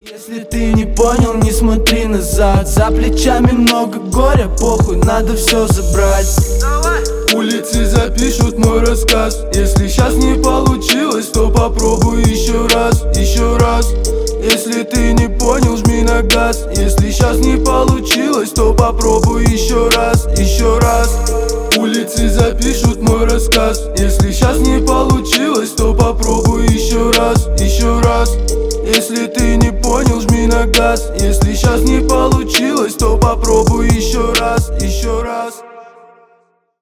Если ты не понял, не смотри назад. За плечами много горя, похуй, надо все забрать. Улицы запишут мой рассказ. Если сейчас не получилось, то попробуй еще раз, еще раз. Если ты не понял, жми на газ. Если сейчас не получилось, то попробуй еще раз, еще раз. Улицы запишут мой рассказ. Если сейчас не получилось, то попробуй еще раз, еще раз. Если ты не понял, жми на газ.